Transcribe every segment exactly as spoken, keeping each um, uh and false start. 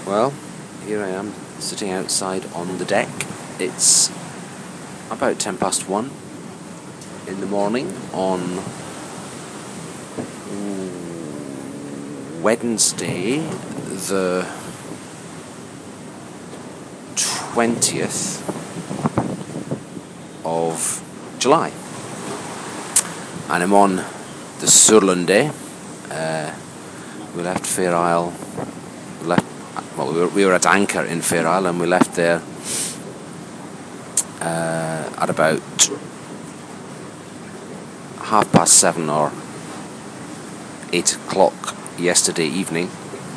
Well, here I am, sitting outside on the deck. It's about ten past one in the morning on Wednesday, the twentieth of July. And I'm on the Surlunde. Uh, we left Fair Isle. We left. Well, we were, we were at anchor in Fair Isle, and we left there uh, at about half past seven or eight o'clock yesterday evening.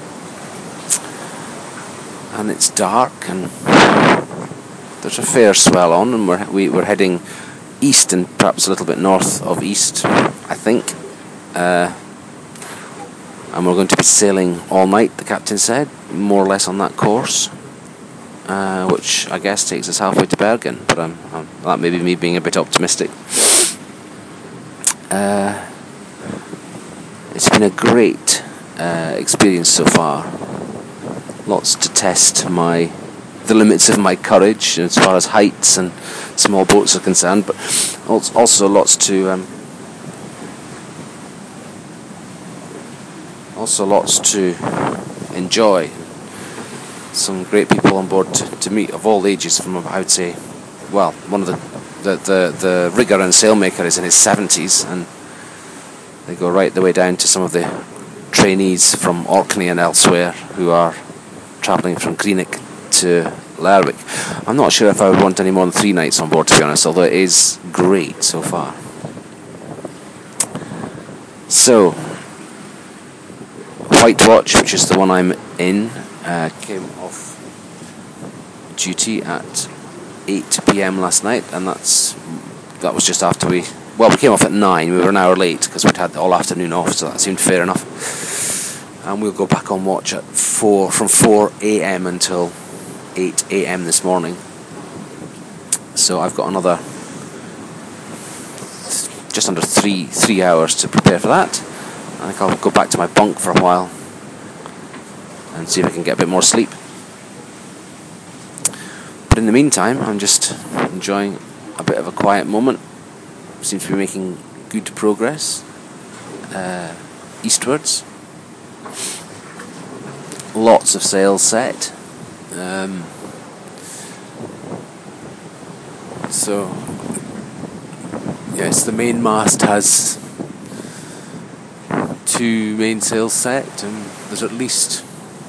And it's dark, and there's a fair swell on, and we're we, we're heading east and perhaps a little bit north of east, I think. Uh, and we're going to be sailing all night, the captain said, more or less on that course, uh, which I guess takes us halfway to Bergen, but I'm, I'm, that may be me being a bit optimistic. Uh, it's been a great uh, experience so far. Lots to test my the limits of my courage as far as heights and small boats are concerned, but also lots to um, also lots to enjoy. Some great people on board to, to meet of all ages. From, I would say, well, one of the the, the the rigger and sailmaker is in his seventies, and they go right the way down to some of the trainees from Orkney and elsewhere who are travelling from Greenock to Lerwick. I'm not sure if I would want any more than three nights on board, to be honest, although it is great so far. So, White Watch, which is the one I'm in, uh, came off duty at eight p.m. last night, and that's that was just after we... Well, we came off at nine. We were an hour late because we'd had all afternoon off, so that seemed fair enough. And we'll go back on watch at four, from four a.m. until eight a.m. this morning. So I've got another just under three three hours to prepare for that. I think I'll go back to my bunk for a while and see if I can get a bit more sleep. But in the meantime, I'm just enjoying a bit of a quiet moment. Seems to be making good progress uh, eastwards. Lots of sails set. Um, so, yes, the main mast has two mainsails set, and there's at least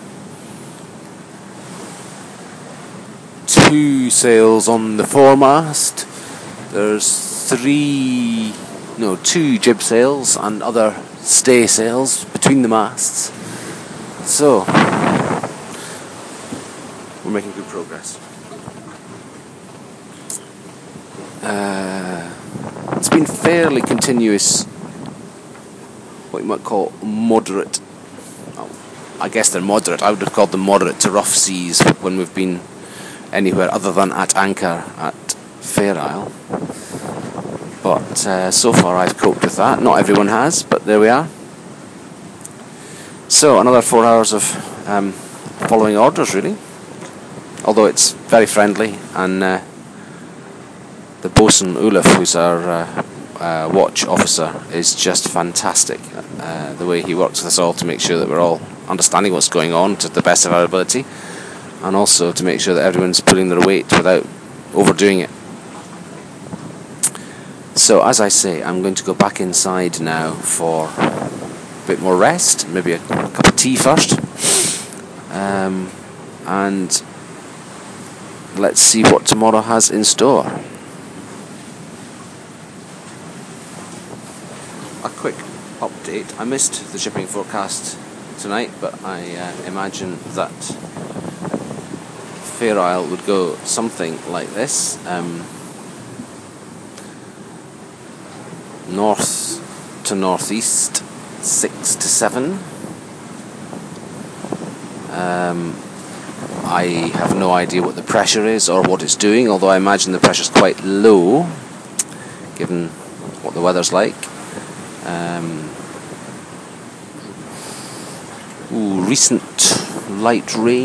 two sails on the foremast. There's three, no, two jib sails and other stay sails between the masts. So, we're making good progress. Uh, it's been fairly continuous, what you might call moderate. Oh, I guess they're moderate. I would have called them moderate to rough seas when we've been anywhere other than at anchor at Fair Isle. But uh, so far I've coped with that. Not everyone has, but there we are. So another four hours of um, following orders, really. Although it's very friendly, and uh, the bosun Olaf, who's our uh, uh, watch officer, is just fantastic. Uh, the way he works with us all to make sure that we're all understanding what's going on to the best of our ability, and also to make sure that everyone's pulling their weight without overdoing it. So, as I say, I'm going to go back inside now for a bit more rest, maybe a, a cup of tea first, um, and let's see what tomorrow has in store. A quick update. I missed the shipping forecast tonight, but I uh, imagine that Fair Isle would go something like this. Um, north to northeast, six to seven. Um, I have no idea what the pressure is or what it's doing, although I imagine the pressure's quite low, given what the weather's like. Um, ooh, recent light rain.